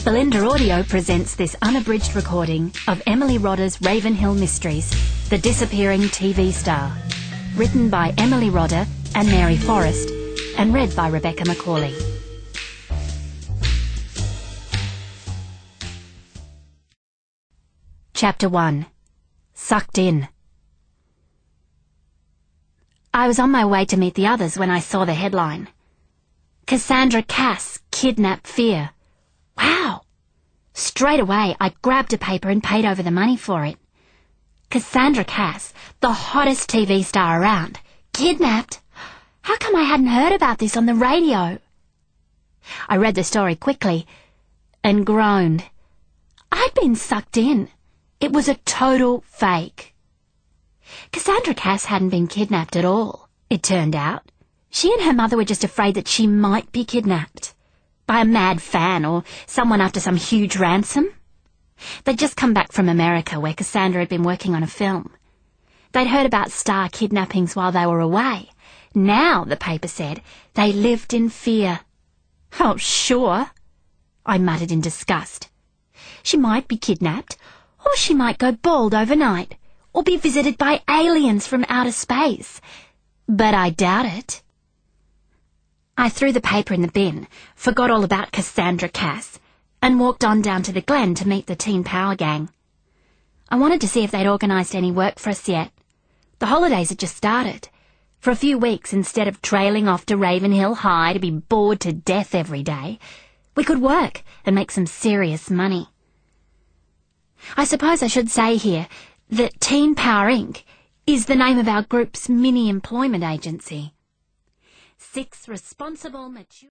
Belinda Audio presents this unabridged recording of Emily Rodda's Ravenhill Mysteries, The Disappearing TV Star, written by Emily Rodda and Mary Forrest, and read by Rebecca Macaulay. Chapter 1. Sucked In. I was on my way to meet the others when I saw the headline. Cassandra Cass, Kidnap Fear. Wow! Straight away, I grabbed a paper and paid over the money for it. Cassandra Cass, the hottest TV star around, kidnapped? How come I hadn't heard about this on the radio? I read the story quickly and groaned. I'd been sucked in. It was a total fake. Cassandra Cass hadn't been kidnapped at all, it turned out. She and her mother were just afraid that she might be kidnapped. By a mad fan or someone after some huge ransom. They'd just come back from America where Cassandra had been working on a film. They'd heard about star kidnappings while they were away. Now, the paper said, they lived in fear. Oh, sure, I muttered in disgust. She might be kidnapped, or she might go bald overnight, or be visited by aliens from outer space. But I doubt it. I threw the paper in the bin, forgot all about Cassandra Cass, and walked on down to the Glen to meet the Teen Power gang. I wanted to see if they'd organised any work for us yet. The holidays had just started. For a few weeks, instead of trailing off to Ravenhill High to be bored to death every day, we could work and make some serious money. I suppose I should say here that Teen Power Inc. is the name of our group's mini-employment agency. 6 responsible, mature...